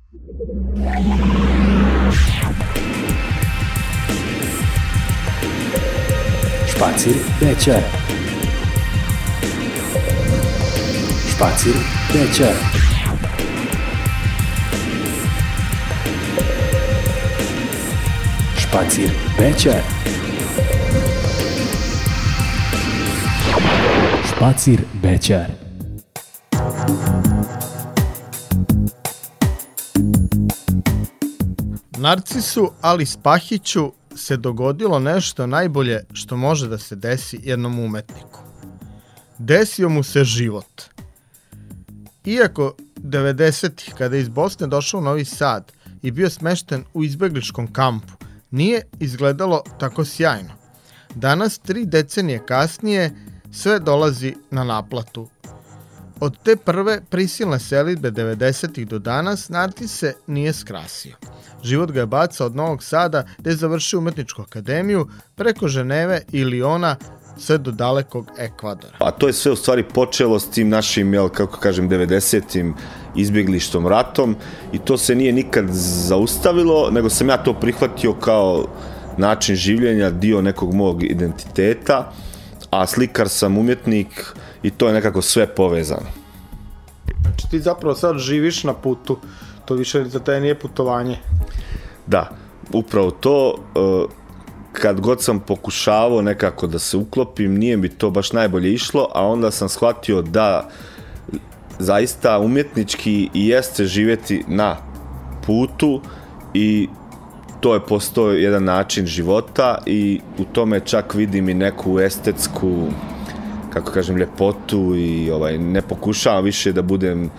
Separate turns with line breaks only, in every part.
Špacir večer. Špacir večer. Špacir večer. Špacir večer.
Narcisu Alispahiću se dogodilo nešto najbolje što može da se desi jednom umetniku. Desio mu se život. Iako 90-ih, kada je iz Bosne došao u Novi Sad i bio smešten u izbegličkom kampu, nije izgledalo tako sjajno. Danas, 3 decenije kasnije, sve dolazi na naplatu. Od te prve prisilne selidbe 90-ih do danas, Narcis se nije skrasio. Život ga je bacao od Novog Sada, gde je završio umetničku akademiju, preko Ženeve i Liona, sve do dalekog Ekvadora.
A to je sve u stvari počelo s tim našim, kako kažem, 90-im izbjeglištom ratom i to se nije nikad zaustavilo, nego sam ja to prihvatio kao način življenja, dio nekog mog identiteta, a slikar sam, umjetnik i to je nekako sve povezano.
Znači ti zapravo sad živiš na putu, to više za te nije putovanje.
Da, upravo to, kad god sam pokušavao nekako da se uklopim, nije mi to baš najbolje išlo, a onda sam shvatio da zaista umjetnički i jeste živjeti na putu i to je postao jedan način života i u tome čak vidim i neku estetsku, kako kažem, ljepotu i ne pokušavam više da budem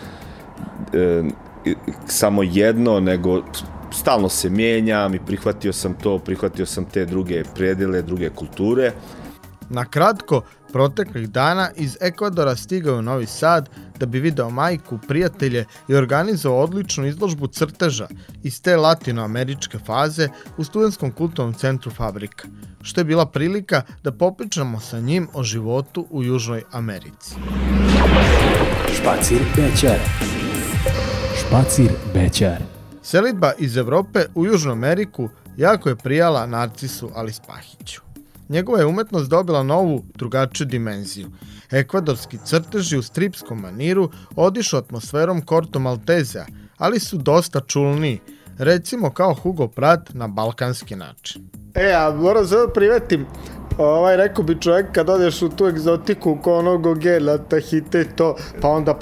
samo jedno, nego stalno se mijenjam i prihvatio sam te druge predjele, druge kulture.
Na kratko, proteklih dana iz Ekvadora stigao u Novi Sad da bi video majku, prijatelje i organizovao odličnu izložbu crteža iz te latinoameričke faze u studentskom kulturnom centru Fabrika, što je bila prilika da popričamo sa njim o životu u Južnoj Americi.
Špacir večer. Špacir večer.
Selidba iz Evrope u Južnu Ameriku jako je prijala Narcisu Alispahiću. Njegova je umetnost dobila novu, drugačiju dimenziju. Ekvadorski crteži u stripskom maniru odišu atmosferom Corto Maltesea, ali su dosta čulniji, recimo kao Hugo Pratt na balkanski način. A moram se da privetim, rekao bi čovjek kad odeš u tu egzotiku ko onog Gogela, Tahite i to, pa onda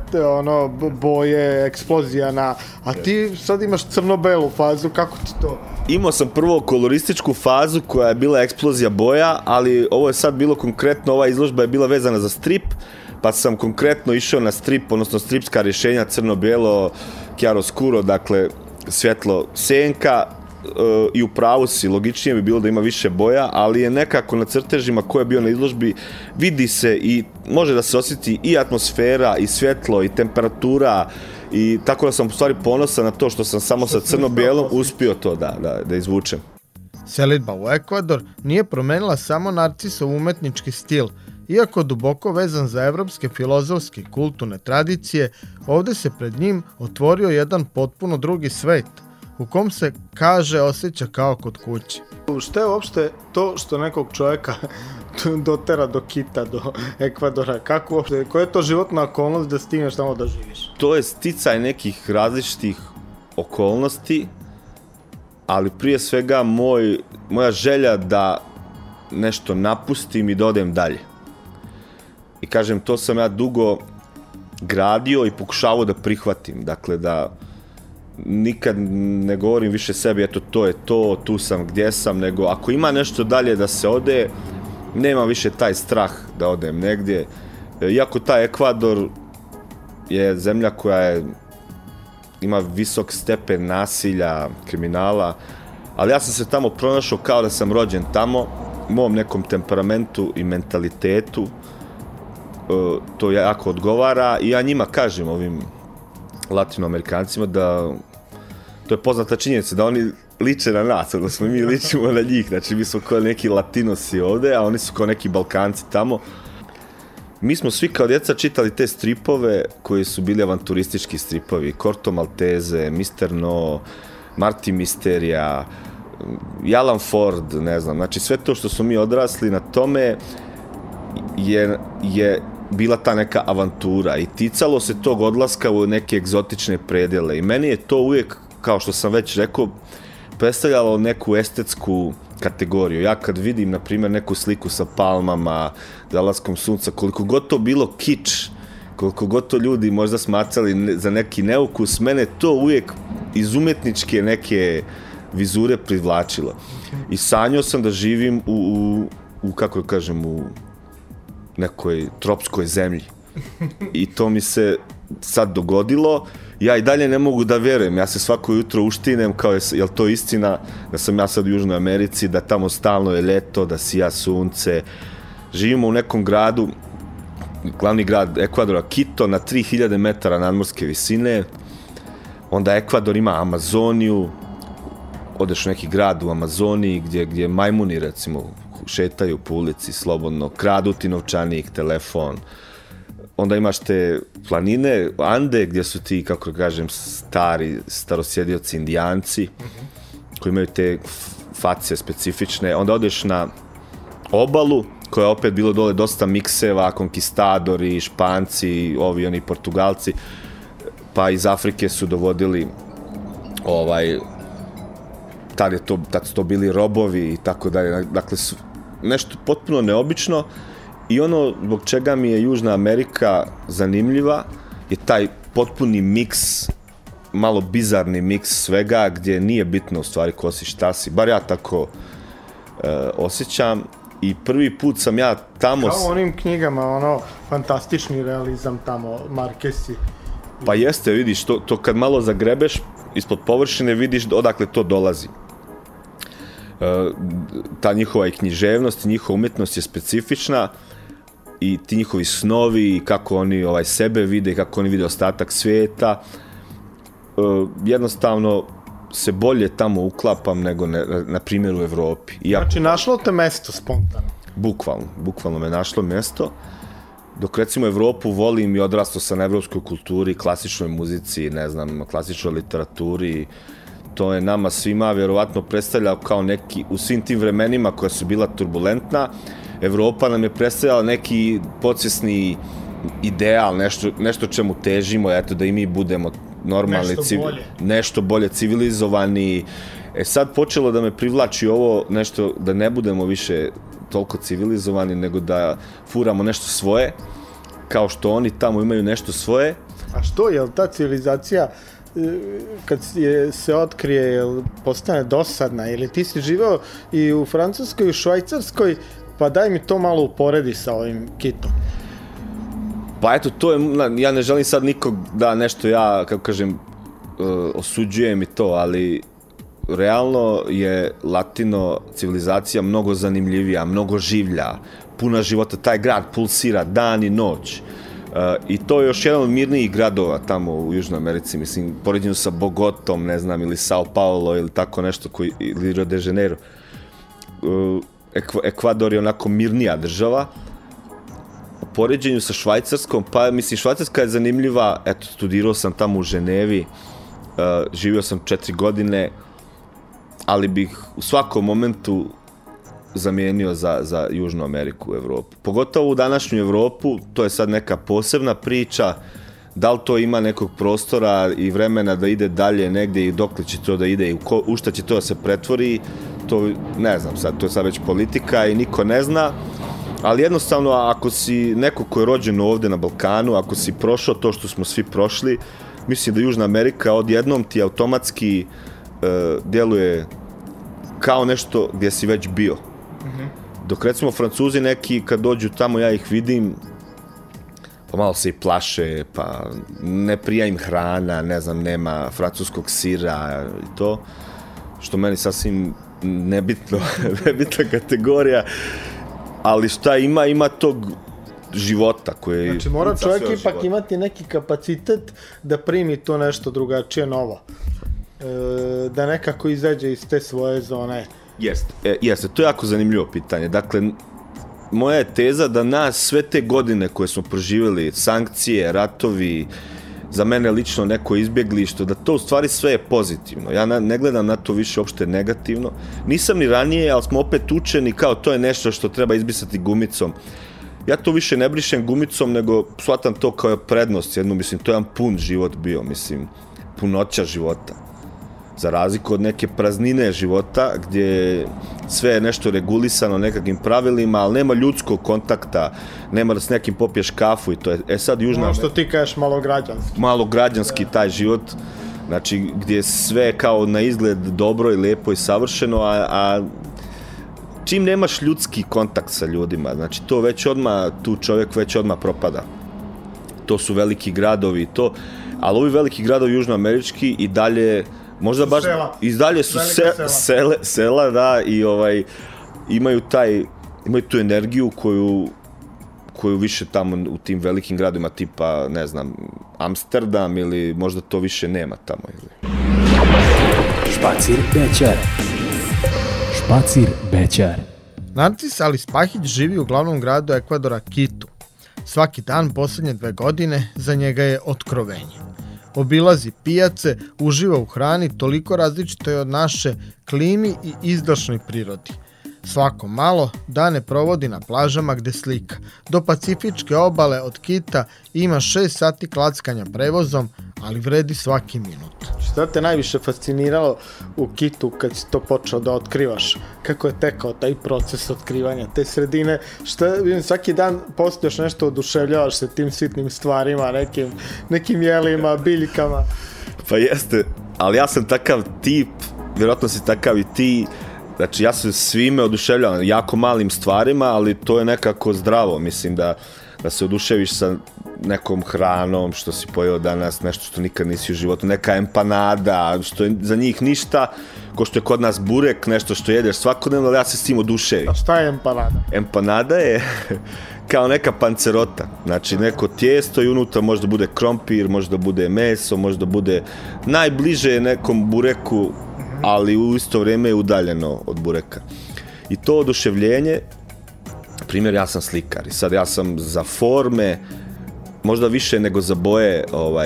boje, eksplozija a ti sad imaš crno-belu fazu, kako ti to?
Imao sam prvo kolorističku fazu koja je bila eksplozija boja, ali ovo je sad bilo konkretno, ova izložba je bila vezana za strip, pa sam konkretno išao na strip, odnosno stripska rješenja, crno-bijelo, chiaroscuro, dakle svjetlo senka, i u pravu si, logičnije bi bilo da ima više boja, ali je nekako na crtežima ko je bio na izložbi, vidi se i može da se osjeti i atmosfera, i svjetlo, i temperatura, i tako da sam u stvari ponosan na to što sam samo sa crno-bijelom uspio to da izvučem.
Selidba u Ekvador nije promenila samo Narcisov umetnički stil. Iako duboko vezan za evropske filozofske i kulturne tradicije, ovdje se pred njim otvorio jedan potpuno drugi svet, u kom se, kaže, osjeća kao kod kuće. Šta je uopšte to što nekog čovjeka dotera do Kita, do Ekvadora? Kako uopšte, koja je to životna okolnost da stigneš tamo da živiš?
To je sticaj nekih različitih okolnosti, ali prije svega moja želja da nešto napustim i da odem dalje. I kažem, to sam ja dugo gradio i pokušavao da prihvatim, dakle da nikad ne govorim više sebi, eto to je to, tu sam gdje sam, nego ako ima nešto dalje da se ode, nema više taj strah da odem negdje. Iako taj Ekvador je zemlja koja ima visok stepen nasilja, kriminala, ali ja sam se tamo pronašao kao da sam rođen tamo, mom nekom temperamentu i mentalitetu, to jako odgovara i ja njima kažem, ovim Latinoamerikancima, da to je poznata činjenica da oni liče na nas, odnosno mi ličimo na njih, znači mi smo kao neki Latinosi ovde, a oni su kao neki Balkanci tamo. mi smo svi kao djeca čitali te stripove koji su bili avanturistički stripovi, Corto Maltese, Mr. No, Marty Misterija, Alan Ford, ne znam, znači sve to što smo mi odrasli na tome je bila ta neka avantura i ticalo se tog odlaska u neke egzotične predjele i meni je to uvijek, kao što sam već rekao, predstavljalo neku estetsku kategoriju. Ja kad vidim, na primjer, neku sliku sa palmama, zalaskom sunca, koliko god to bilo kič, koliko god to ljudi možda smatrali za neki neukus, mene to uvijek iz umetničke neke vizure privlačilo. I sanjao sam da živim u kako kažem, u nekoj tropskoj zemlji. I to mi se sad dogodilo. Ja i dalje ne mogu da vjerujem. Ja se svako jutro uštinem kao je to istina da sam ja sad u Južnoj Americi, da tamo stalno je ljeto, da sija sunce. Živimo u nekom gradu, glavni grad Ekvadora, Quito, na 3000 metara nadmorske visine. Onda Ekvador ima Amazoniju, odeš u neki grad u Amazoniji gdje majmuni, recimo, šetaju po ulici slobodno, kradu ti novčanik, telefon. Onda imaš te planine, Ande, gdje su ti, kako kažem, starosjedioci indijanci, koji imaju te face specifične. Onda odeš na obalu, koja je opet bilo dole dosta mikseva, konkistadori, Španci, ovi, oni, Portugalci, pa iz Afrike su dovodili tad su to bili robovi i tako dalje. Dakle, nešto potpuno neobično i ono zbog čega mi je Južna Amerika zanimljiva je taj potpuni miks, malo bizarni miks svega, gdje nije bitno u stvari ko si, šta si, bar ja tako osjećam. I prvi put sam ja tamo...
Kao onim knjigama, fantastični realizam tamo, Marquesi.
Pa jeste, vidiš, to kad malo zagrebeš ispod površine, vidiš odakle to dolazi. Ta njihova i književnost i njihova umjetnost je specifična i ti njihovi snovi i kako oni sebe vide i kako oni vide ostatak svijeta. Jednostavno se bolje tamo uklapam nego na primjer u Evropi.
Znači našlo te mesto spontano?
Bukvalno me našlo mjesto. Dok recimo Evropu volim i odrastao sam na evropskoj kulturi, klasičnoj muzici, ne znam, klasičnoj literaturi. To je nama svima vjerovatno predstavljao kao neki, u svim tim vremenima koja su bila turbulentna, Evropa nam je predstavljala neki podsvjesni ideal, nešto čemu težimo, eto da i mi budemo normalni, nešto bolje civilizovani. Sad počelo da me privlači ovo nešto, da ne budemo više toliko civilizovani, nego da furamo nešto svoje, kao što oni tamo imaju nešto svoje.
A što, je li ta civilizacija kad se otkrije, postane dosadna, ili ti si živeo i u Francuskoj i u Švajcarskoj, pa daj mi to malo uporedi sa ovim Quitom.
Pa eto, to je, ja ne želim sad nikog da nešto ja, kako kažem, osuđujem i to, ali realno je latino civilizacija mnogo zanimljivija, mnogo življa, puna života, taj grad pulsira dan i noć. I to je još jedan od mirnijih gradova tamo u Južnoj Americi, mislim, poređenju sa Bogotom, ne znam, ili Sao Paulo ili tako nešto, ili Rio de Janeiro. Ekvador je onako mirnija država. U poređenju sa Švajcarskom, pa mislim, Švajcarska je zanimljiva, eto, studirao sam tamo u Ženevi, živio sam 4 godine, ali bih u svakom momentu zamijenio za Južnu Ameriku u Evropu. Pogotovo u današnju Evropu, to je sad neka posebna priča, da li to ima nekog prostora i vremena da ide dalje negdje i dokle će to da ide i u šta će to da se pretvori, to ne znam sad, to je sad već politika i niko ne zna, ali jednostavno ako si neko ko je rođen ovdje na Balkanu, ako si prošao to što smo svi prošli, mislim da Južna Amerika odjednom ti automatski djeluje kao nešto gdje si već bio. Dok recimo Francuzi neki kad dođu tamo, ja ih vidim, pa malo se i plaše, pa ne prija im hrana, ne znam, nema francuskog sira i to, što meni sasvim nebitna kategorija, ali šta ima tog života koji...
Znači mora čovjek ipak imati neki kapacitet da primi to nešto drugačije novo, da nekako izađe iz te svoje zone.
Jeste, to je jako zanimljivo pitanje. Dakle, moja je teza da nas sve te godine koje smo proživjeli, sankcije, ratovi, za mene lično neko izbjeglište, da to u stvari sve je pozitivno. Ja ne gledam na to više uopšte negativno. Nisam ni ranije, ali smo opet učeni kao to je nešto što treba izbrisati gumicom. Ja to više ne brišem gumicom, nego shvatam to kao prednost jednu, mislim, to je jedan pun život bio, mislim, punoća života. Za razliku od neke praznine života, gdje sve je nešto regulisano nekakvim pravilima, ali nema ljudskog kontakta, nema da s nekim popiješ kafu i to je. Sad Južna...
Ono što ti kažeš malograđanski.
Malograđanski taj život, znači gdje sve kao na izgled dobro i lijepo i savršeno, a čim nemaš ljudski kontakt sa ljudima, znači to već odmah, tu čovjek već odmah propada. To su veliki gradovi i to, ali ovi veliki gradovi južnoamerički i dalje, možda baš, i dalje su sela, da, i imaju tu energiju koju više tamo u tim velikim gradovima tipa, ne znam, Amsterdam ili možda to više nema tamo.
Špacir Bećar. Špacir Bećar.
Narcis Alispahić živi u glavnom gradu Ekvadora, Kitu. Svaki dan posljednje 2 godine za njega je otkrovenje. Obilazi pijace, uživa u hrani toliko različitoj od naše klimi i izdašnoj prirodi. Svako malo dane provodi na plažama gde slika. Do pacifičke obale od Kita ima 6 sati klackanja prevozom, ali vredi svaki minut. Šta te najviše fasciniralo u Kitu kad si to počeo da otkrivaš? Kako je tekao taj proces otkrivanja te sredine? Svaki dan postoješ nešto, oduševljavaš se tim sitnim stvarima, nekim jelima, biljkama.
Pa jeste, ali ja sam takav tip, vjerojatno si takav i ti. Znači, ja se svime oduševljavam, jako malim stvarima, ali to je nekako zdravo. Mislim da se oduševiš sa nekom hranom što si pojeo danas, nešto što nikad nisi u životu, neka empanada, što je za njih ništa, ko što je kod nas burek, nešto što jedeš svakodnevno, ali ja se s tim oduševim.
A šta je empanada?
Empanada je kao neka pancerota, znači neko tijesto i unutra možda bude krompir, možda bude meso, možda bude najbliže nekom bureku, ali u isto vrijeme je udaljeno od bureka. I to oduševljenje, primjer, ja sam slikar i sad ja sam za forme, možda više nego za boje,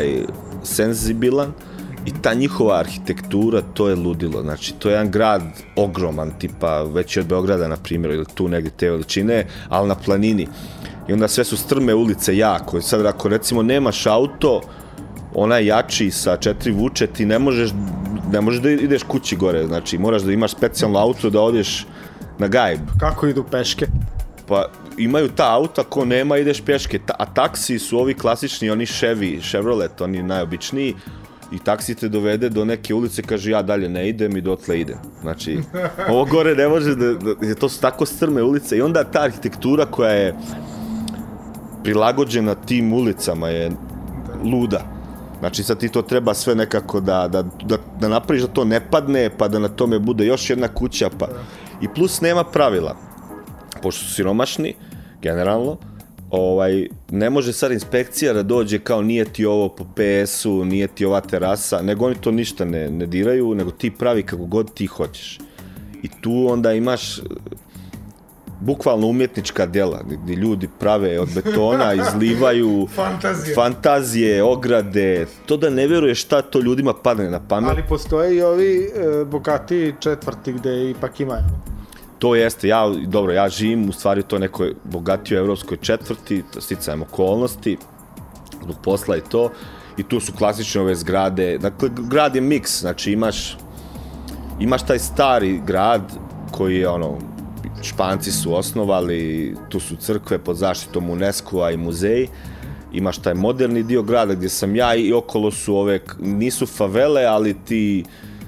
senzibilan, i ta njihova arhitektura, to je ludilo. Znači, to je jedan grad ogroman, tipa veći od Beograda, na primjer, ili tu negdje te veličine, ali na planini. I onda sve su strme ulice jako. I sad, ako recimo nemaš auto, onaj jači sa 4 vuče, ti ne možeš da ideš kući gore, znači moraš da imaš specijalno auto da odeš na gajb.
Kako idu peške?
Pa imaju ta auta, ko nema ideš pješke, a taksi su ovi klasični, oni Chevrolet, oni najobičniji, i taksi te dovede do neke ulice, kaže ja dalje ne idem i dotle idem. Znači, ovo gore ne može to su tako strme ulice i onda ta arhitektura koja je prilagođena tim ulicama je luda. Znači sad ti to treba sve nekako da napraviš da to ne padne, pa da na tome bude još jedna kuća, pa... I plus nema pravila. Pošto su siromašni, generalno, ne može sad inspekcija da dođe kao nije ti ovo po PS-u, nije ti ova terasa, nego oni to ništa ne diraju, nego ti pravi kako god ti hoćeš. I tu onda imaš bukvalno umjetnička djela, gdje ljudi prave od betona, izlivaju fantazije, ograde, to da ne vjeruješ šta to ljudima padne na pamet.
Ali postoje i ovi bogatiji četvrti gdje ipak imaju.
To jeste, ja živim u stvari u toj nekoj bogatijoj evropskoj četvrti, sticajem okolnosti, zbog posla i to, i tu su klasične ove zgrade, dakle grad je miks, znači imaš taj stari grad koji je Španci su osnovali, tu su crkve pod zaštitom UNESCO-a i muzeji, imaš taj moderni dio grada gdje sam ja i okolo su ove, nisu favele, ali ti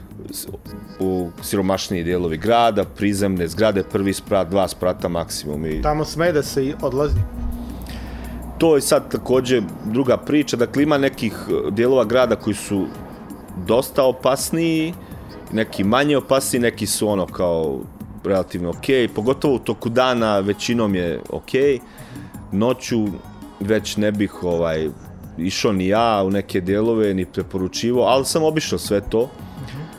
u siromašniji dijelovi grada, prizemne zgrade, 1 sprat, 2 sprata maksimum.
Tamo sme da se odlazi?
To je sad također druga priča, dakle ima nekih dijelova grada koji su dosta opasniji, neki manje opasniji, neki su kao relativno ok, pogotovo u toku dana većinom je ok, noću već ne bih išao ni ja u neke dijelove, ni preporučivao, ali sam obišao sve to.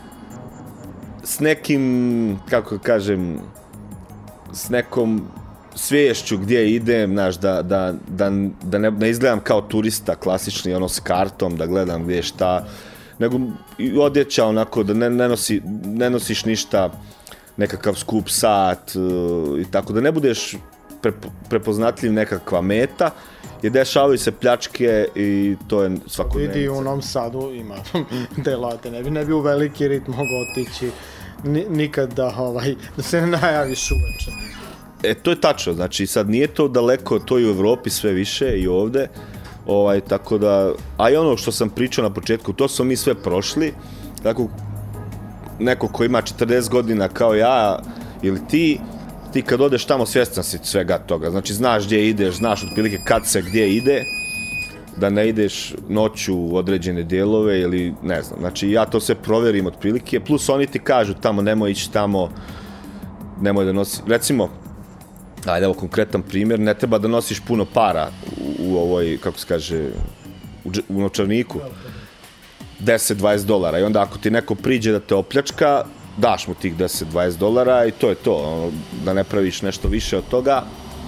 S nekim, kako kažem, s nekom sviješću gdje idem, znaš, da ne izgledam kao turista klasični, ono, s kartom, da gledam gdje šta, nego odjeća onako, da ne nosiš ništa, nekakav skup sat i tako, da ne budeš prepoznatljiv nekakva meta, jer dešavaju se pljačke i to je svakodnevnica.
Vidi, u Novom Sadu ima delate, ne bi u veliki rit mogao otići nikad da se ne najaviš uveče.
To je tačno, znači sad nije to daleko, to i u Evropi sve više i ovde, tako da, a i ono što sam pričao na početku, to smo mi sve prošli, tako neko ko ima 40 godina kao ja ili ti kad odeš tamo svjestan si svega toga, znači znaš gdje ideš, znaš otprilike kad se gdje ide, da ne ideš noću u određene dijelove ili ne znam, znači ja to sve provjerim otprilike, plus oni ti kažu tamo nemoj ići tamo, nemoj da nosi, recimo, ajde evo konkretan primjer, ne treba da nosiš puno para u ovoj, kako se kaže, u novčaniku, $10-20 i onda ako ti neko priđe da te opljačka, daš mu tih $10-20 i to je to, da ne praviš nešto više od toga.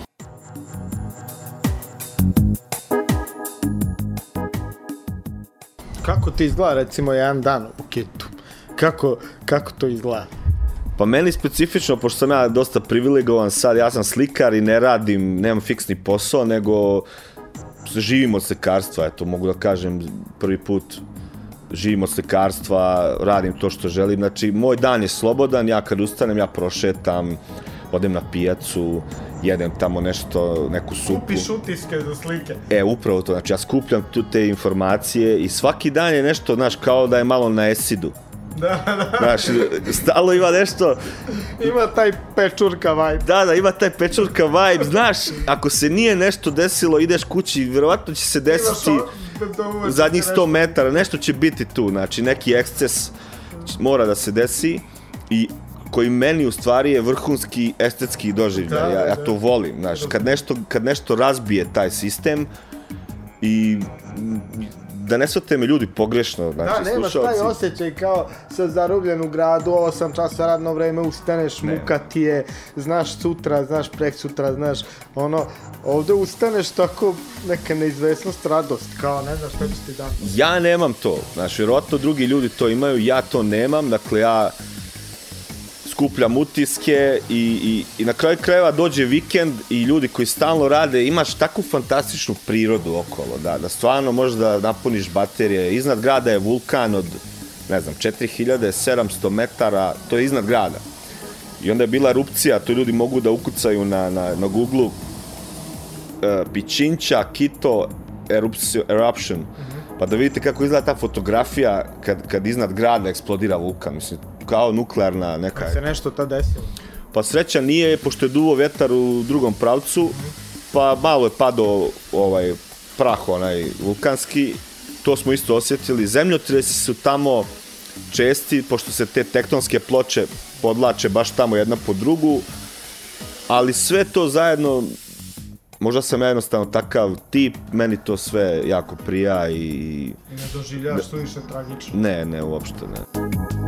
Kako ti izgleda recimo jedan dan u kitu? Kako to izgleda?
Pa meni specifično, pošto sam ja dosta privilegovan sad, ja sam slikar i ne radim, nemam fiksni posao, nego živim od slikarstva, eto mogu da kažem prvi put. Živim od slikarstva, radim to što želim, znači moj dan je slobodan, ja kad ustanem, ja prošetam, odem na pijacu, jedem tamo nešto, neku supu.
Kupiš utiske za slike.
Upravo to, znači ja skupljam tu te informacije i svaki dan je nešto, znaš, kao da je malo na esidu.
Da.
Znaš, stalno ima nešto...
Ima taj pečurka vibe.
Da, ima taj pečurka vibe, znaš, ako se nije nešto desilo, ideš kući, vjerovatno će se desiti zadnjih 100 metara, nešto će biti tu, znači neki eksces mora da se desi i koji meni u stvari je vrhunski estetski doživljaj, ja to volim, znaš, kad nešto razbije taj sistem i da ne shvate me ljudi pogrešno, znači
slušalci. Da, nemaš taj osjećaj kao sa zarubljen u gradu, 8 časa radno vreme, ustaneš, muka ti je, znaš sutra, znaš preksutra, znaš, ovdje ustaneš tako neka neizvesnost, radost, kao ne znaš šta će ti dan.
Ja nemam to, znaš, vjerovatno drugi ljudi to imaju, ja to nemam, dakle ja skupljam utiske i na kraju krajeva dođe vikend i ljudi koji stalno rade, imaš takvu fantastičnu prirodu okolo, da stvarno možeš da napuniš baterije. Iznad grada je vulkan od, ne znam, 4700 metara, to je iznad grada. I onda je bila erupcija, to ljudi mogu da ukucaju na Google-u, Pičinča, Quito, eruption, pa da vidite kako izgleda ta fotografija kad iznad grada eksplodira vulkan, mislim, kao nuklearna neka...
Kad se nešto tad desilo?
Pa sreća nije, pošto je duvo vjetar u drugom pravcu, pa malo je padao prah vulkanski, to smo isto osjetili. Zemljotresi su tamo česti, pošto se te tektonske ploče podlače baš tamo jedna po drugu, ali sve to zajedno, možda sam ja jednostavno takav tip, meni to sve jako prija i...
Ne doživljavaš to više tragično?
Ne, uopšte ne.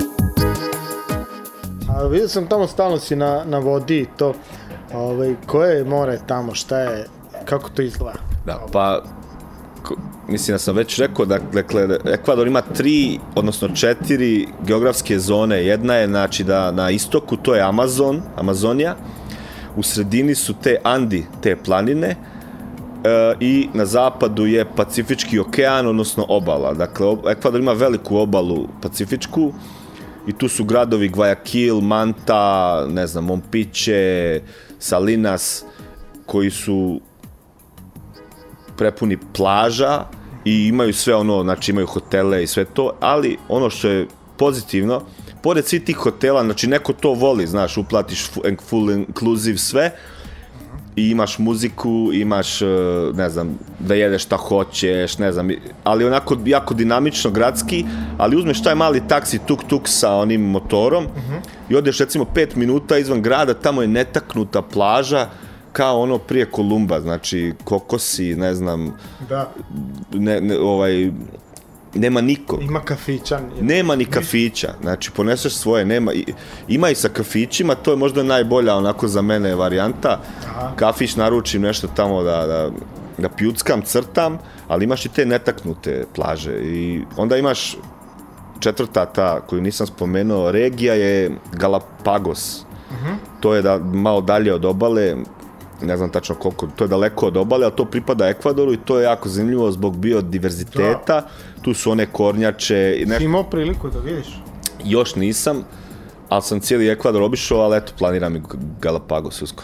A vidio sam tamo stalno si na vodi i to, koje je more tamo, šta je, kako to izgleda?
Da, pa, mislim da sam već rekao, dakle, Ekvador ima 3, odnosno 4 geografske zone, jedna je, znači, da na istoku to je Amazonija, u sredini su te Andi, te planine, i na zapadu je Pacifički okean, odnosno obala. Dakle, Ekvador ima veliku obalu pacifičku i tu su gradovi Guayaquil, Manta, ne znam, Mompiće, Salinas, koji su prepuni plaža i imaju sve ono, znači imaju hotele i sve to, ali ono što je pozitivno, pored svih tih hotela, znači neko to voli, znaš, uplatiš full inclusive sve i imaš muziku, imaš, ne znam, da jedeš šta hoćeš, ne znam, ali onako jako dinamično, gradski, ali uzmeš taj mali taksi tuk-tuk sa onim motorom i odeš recimo 5 minuta izvan grada, tamo je netaknuta plaža, kao ono prije Kolumba, znači kokosi, ne znam, nema niko.
Ima kafića.
Nema ni kafića, znači poneseš svoje, nema, ima i sa kafićima, to je možda najbolja onako za mene varijanta. Aha. Kafić naručim nešto tamo da pjuckam, crtam, ali imaš i te netaknute plaže i onda imaš četvrta ta koju nisam spomenuo, regija je Galapagos. To je malo dalje od obale, ne znam tačno koliko, to je daleko od obale, ali to pripada Ekvadoru i to je jako zanimljivo zbog biodiverziteta. Tu su one kornjače.
Si imao priliku da vidiš?
Još nisam, ali sam cijeli Ekvador obišao, ali eto, planiram i Galapagos uskoro.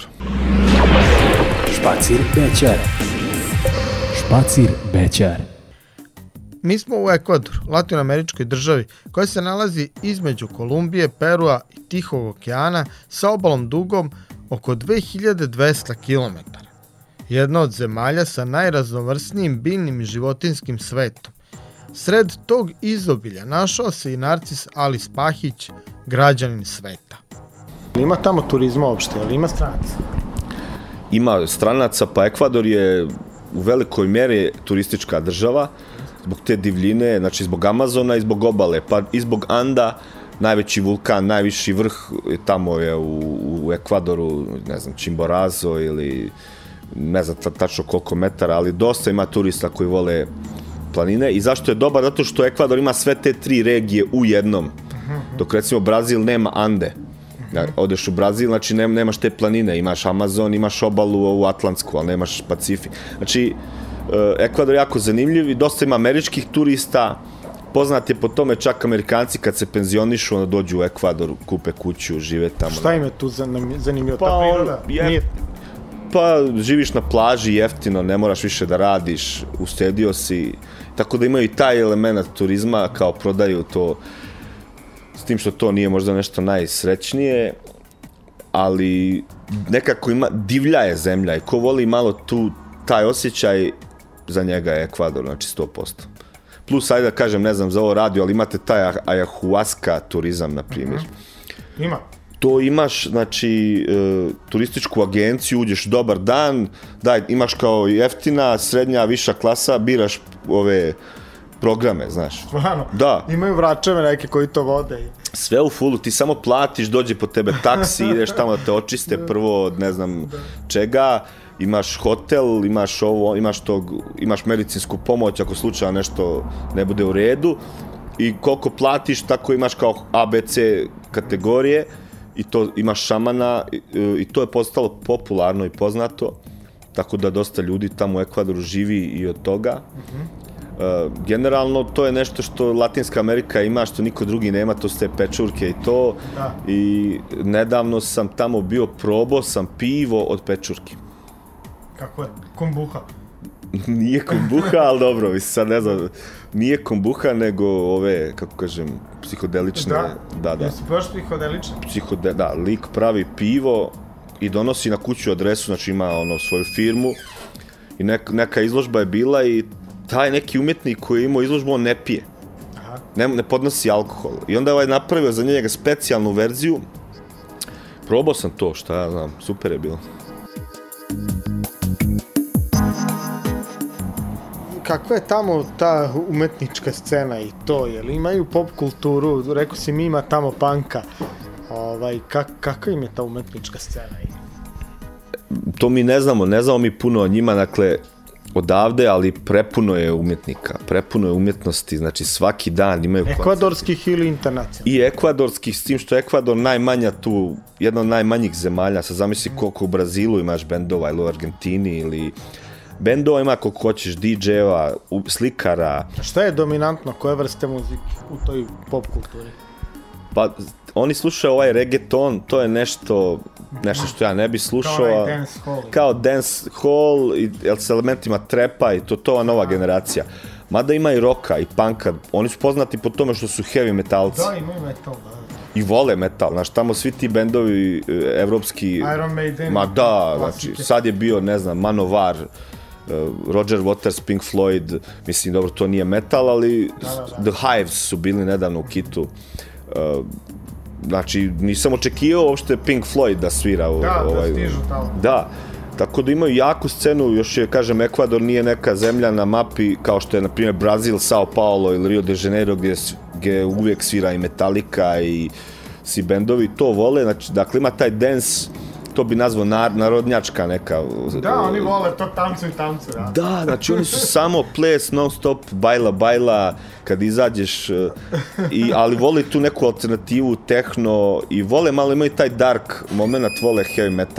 Špacir Bećar. Špacir Bećar.
Mi smo u Ekvadoru, latinoameričkoj državi, koja se nalazi između Kolumbije, Perua i Tihog okeana sa obalom dugom oko 2200 km. Jedna od zemalja sa najraznovrsnijim biljnim i životinskim svetom. Sred tog izobilja našao se i Narcis Ali Spahić, građanin sveta. Ima tamo turizma uopšte, ali ima stranaca?
Ima stranaca, pa Ekvador je u velikoj mjeri turistička država, zbog te divljine, znači zbog Amazona i zbog obale, pa i zbog Anda, najveći vulkan, najviši vrh, tamo je u Ekvadoru, ne znam, Chimborazo ili ne znam tačno koliko metara, ali dosta ima turista koji vole planine. I zašto je dobar? Zato što Ekvador ima sve te tri regije u jednom, dok recimo Brazil nema Ande. Odeš u Brazil, znači nemaš te planine, imaš Amazon, imaš obalu ovu Atlantsku, ali nemaš Pacifik. Znači, Ekvador je jako zanimljiv i dosta ima američkih turista, poznat je po tome čak Amerikanci kad se penzionišu, onda dođu u Ekvador, kupe kuću, žive tamo.
Šta im je tu zanimljivo? Ta priroda?
Pa živiš na plaži jeftino, ne moraš više da radiš, ustedio si, tako da imaju i taj element turizma, kao prodaju to, s tim što to nije možda nešto najsrećnije, ali nekako divlja je zemlja i ko voli malo taj osjećaj, za njega je Ekvador, znači 100%. Plus, ajde da kažem, ne znam za ovo radio, ali imate taj ayahuasca turizam, na primjer.
Ima.
To imaš, znači, turističku agenciju, uđeš dobar dan, imaš kao jeftina, srednja, viša klasa, biraš ove programe, znaš.
Stvarno?
Da.
Imaju vračeve neke koji to vode.
Sve u fullu, ti samo platiš, dođe po tebe taksi, ideš tamo da te očiste prvo od ne znam čega, imaš hotel, imaš ovo, imaš medicinsku pomoć ako slučajno nešto ne bude u redu i koliko platiš, tako imaš kao ABC kategorije i to imaš šamana i to je postalo popularno i poznato, tako da dosta ljudi tamo u Ekvadoru živi i od toga. Generalno to je nešto što Latinska Amerika ima, što niko drugi nema, to su te pečurke i to. Da. I nedavno sam tamo bio, probao sam pivo od pečurke.
Kako je? Kombuha?
Nije kombuha, ali dobro, sad ne znam, nije kombuha, nego ove, kako kažem, psihodelične. Da.
Jesu baš psihodelične?
Da, lik pravi pivo i donosi na kuću adresu, znači ima svoju firmu i neka izložba je bila i taj neki umjetnik koji je imao izložbu, on ne pije. Aha. Ne podnosi alkohol. I onda je napravio za njega specijalnu verziju. Probao sam to, šta ja znam, super je bilo.
Kakva je tamo ta umetnička scena i to? Jel imaju pop kulturu? Rekao si mi ima tamo panka. Kakva im je ta umetnička scena?
To mi ne znamo mi puno o njima, dakle, odavde, ali prepuno je umjetnika, prepuno je umjetnosti, znači svaki dan imaju...
Ekvadorskih ili internacionalnih?
I ekvadorskih, s tim što je Ekvador najmanja tu, jedna od najmanjih zemalja, sad zamisli koliko u Brazilu imaš bendova ili u Argentini ili... Bendova ima koliko hoćeš, DJ-eva, slikara...
Šta je dominantno, koje vrste muzike u toj pop kulturi?
Pa, oni slušaju ovaj reggaeton, to je nešto što ja ne bi slušao. Kao dance hall, s elementima trepa i to je nova generacija. Mada ima i roka i punka, oni su poznati po tome što su heavy metalci.
Da, imaju metal, da.
I vole metal, znaš, tamo svi ti bendovi evropski...
Iron Maiden.
Ma da, znači, sad je bio, ne znam, Manowar, Roger Waters, Pink Floyd, mislim, dobro, to nije metal, ali The Hives su bili nedavno u Kitu. Znači, nisam očekivao uopšte Pink Floyd da svira.
Da stižu tamo.
Da, Tako da imaju jaku scenu, još je, kažem, Ekvador nije neka zemlja na mapi kao što je, na primjer, Brazil, Sao Paulo ili Rio de Janeiro, gdje uvijek svira i Metallica i svi bendovi, to vole, znači, dakle, ima taj dance, to bi nazvao narodnjačka neka.
Da, oni vole to tamce, da.
Da, znači oni su samo ples, non stop, bajla, kad izađeš, ali vole tu neku alternativu, tehno, i vole malo, imaju taj dark moment, vole heavy metal.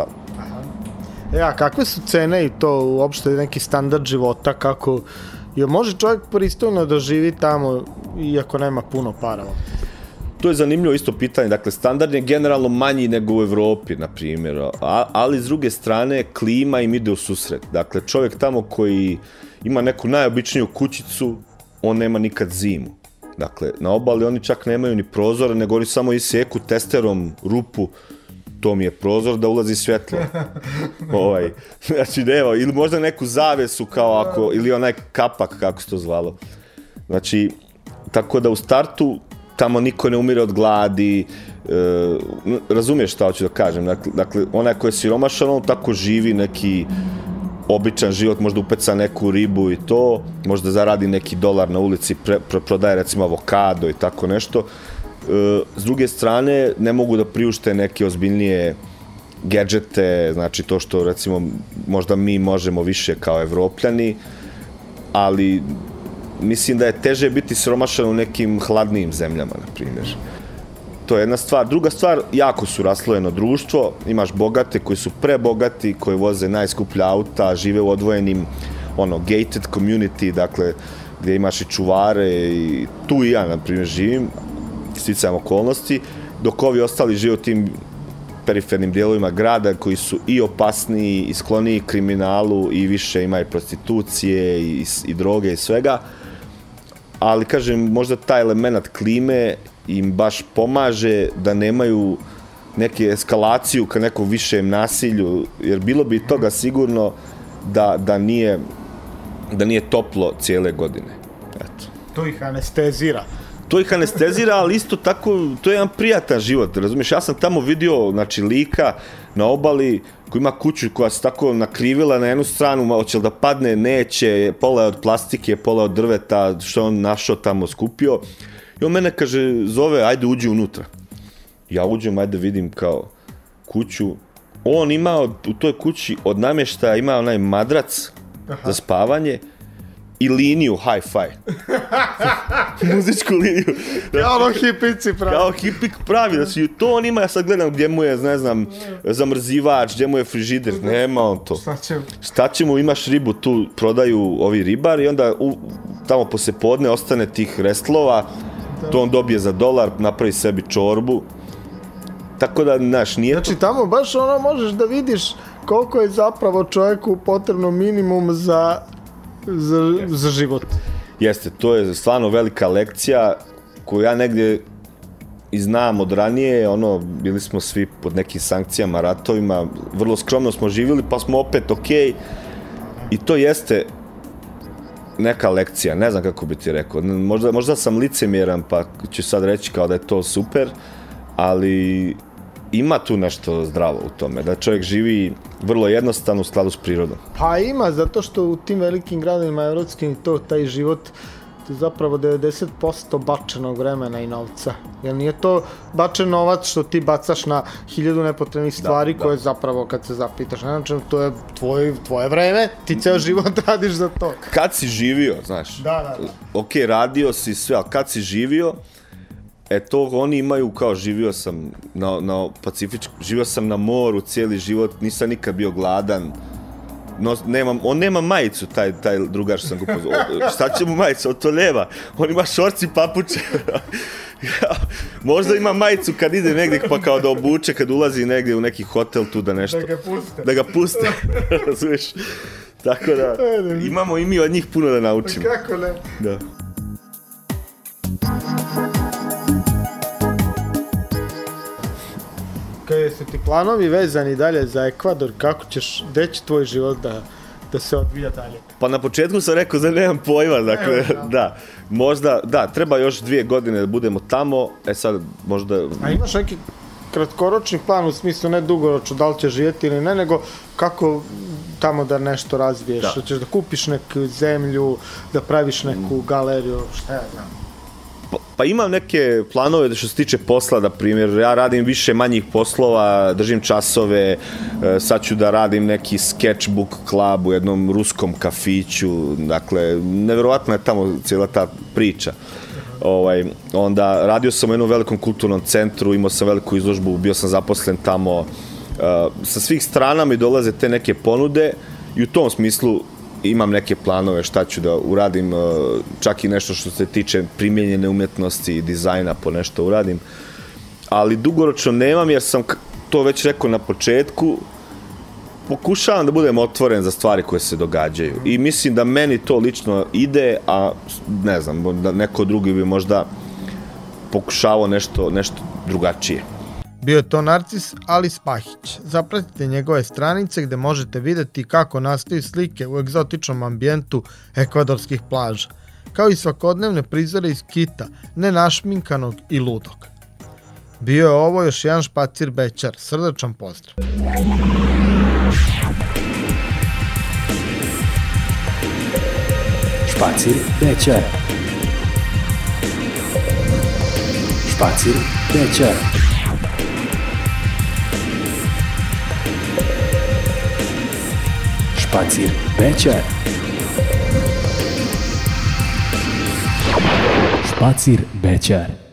A kakve su cene i to uopšte neki standard života, kako, jel može čovjek pristojno da živi tamo iako nema puno para?
To je zanimljivo isto pitanje, dakle standard je generalno manji nego u Evropi, na primjer, ali s druge strane klima im ide u susret. Dakle, čovjek tamo koji ima neku najobičniju kućicu, on nema nikad zimu. Dakle, na obali oni čak nemaju ni prozora, nego oni samo iseku testerom rupu, to mi je prozor da ulazi svjetlo. Znači, evo, ili možda neku zavesu kao ako, ili onaj kapak, kako se to zvalo. Znači, tako da u startu tamo niko ne umire od gladi, razumiješ šta hoću da kažem, dakle, onaj ko je siromašan, on tako živi neki običan život, možda upeca neku ribu i to, možda zaradi neki dolar na ulici, prodaje recimo avokado i tako nešto. S druge strane, ne mogu da priušte neke ozbiljnije gadžete, znači to što recimo možda mi možemo više kao Evropljani, ali mislim da je teže biti siromašan u nekim hladnijim zemljama, na primjer. To je jedna stvar. Druga stvar, jako su raslojeno društvo, imaš bogate koji su prebogati, koji voze najskuplja auta, žive u odvojenim gated community, dakle, gdje imaš i čuvare, i tu i ja, na primjer, živim, sticajem okolnosti, dok ovi ostali žive u tim perifernim dijelovima grada koji su i opasniji, i skloniji kriminalu, i više imaju prostitucije i droge i svega. Ali, kažem, možda taj element klime im baš pomaže da nemaju neke eskalaciju ka nekom višem nasilju, jer bilo bi toga sigurno da nije toplo cijele godine. Eto.
To ih anestezira.
To ih anestezira, ali isto tako, to je jedan prijatan život, razumiješ? Ja sam tamo vidio, znači, lika na obali koji ima kuću koja se tako nakrivila na jednu stranu, hoće li da padne, neće, pola je od plastike, pola od drveta, što on našao tamo, skupio. I on mene kaže, zove, ajde uđi unutra. Ja uđem, ajde vidim kao kuću. On ima u toj kući od namještaja, ima onaj madrac za spavanje i liniju hi-fi. Muzičku liniju.
Kao ono hipici pravi.
Kao hipik pravi, znači to on ima, ja sad gledam gdje mu je, ne znam, zamrzivač, gdje mu je frižider, nema on to. Šta će mu, imaš ribu, tu prodaju ovi ribari i onda tamo poslije podne ostane tih restlova, to on dobije za $1, napravi sebi čorbu. Tako da, znaš, nije to...
Znači tamo baš možeš da vidiš koliko je zapravo čovjeku potrebno minimum za život.
Jeste, to je stvarno velika lekcija koju ja negdje i znam od ranije, bili smo svi pod nekim sankcijama, ratovima, vrlo skromno smo živjeli, pa smo opet okej. I to jeste neka lekcija, ne znam kako bi ti rekao, možda sam licemjeran pa ću sad reći kao da je to super, ali ima tu nešto zdravo u tome, da čovjek živi vrlo jednostavno u skladu s prirodom.
Pa ima, zato što u tim velikim gradovima evropskim taj život je zapravo 90% bačenog vremena i novca. Jer nije to bačen novac što ti bacaš na 1000 nepotrebnih stvari koje zapravo kad se zapitaš, znači to je tvoje vreme, ti ceo život radiš za to.
Kad si živio, znaš, ok, radio si sve, ali kad si živio, to oni imaju kao živio sam na Pacifičku, živio sam na moru cijeli život, nisam nikad bio gladan. On nema majicu, taj drugar što sam kupio. Šta će mu majicu? On to nema. On ima šorci i papuče. Možda ima majicu kad ide negdje pa kao da obuče, kad ulazi negdje u neki hotel tu da nešto. Da ga puste. Razumiješ? Tako da imamo i mi od njih puno da naučimo.
Kako ne?
Da.
Kada su ti planovi vezani dalje za Ekvador, gdje će tvoj život da se odvija dalje?
Pa na početku sam rekao da nemam pojma, dakle, da. Možda, treba još 2 godine da budemo tamo, sad možda...
A imaš neki kratkoročni plan u smislu ne dugoročno da li će živjeti ili ne, nego kako tamo da nešto razviješ, da ćeš da kupiš neku zemlju, da praviš neku galeriju, šta ja znam.
Pa imam neke planove što se tiče posla, da primjer, ja radim više manjih poslova, držim časove, sad ću da radim neki sketchbook klub u jednom ruskom kafiću, dakle, neverovatno je tamo cijela ta priča. Onda radio sam u jednom velikom kulturnom centru, imao sam veliku izložbu, bio sam zaposlen tamo, sa svih strana mi dolaze te neke ponude i u tom smislu imam neke planove šta ću da uradim, čak i nešto što se tiče primijenjene umjetnosti i dizajna, po nešto uradim, ali dugoročno nemam, jer sam to već rekao na početku, pokušavam da budem otvoren za stvari koje se događaju i mislim da meni to lično ide, a ne znam, da neko drugi bi možda pokušavao nešto drugačije.
Bio je to Narcis Alis Pahić. Zapratite njegove stranice gde možete videti kako nastaju slike u egzotičnom ambijentu ekvadorskih plaža, kao i svakodnevne prizore iz Kita, nenašminkanog i ludog. Bio je ovo još jedan Špacir Bećar. Srdačan pozdrav.
Špacir Bećar. Špacir Bećar. Špacir Bećar. Špacir Bećar.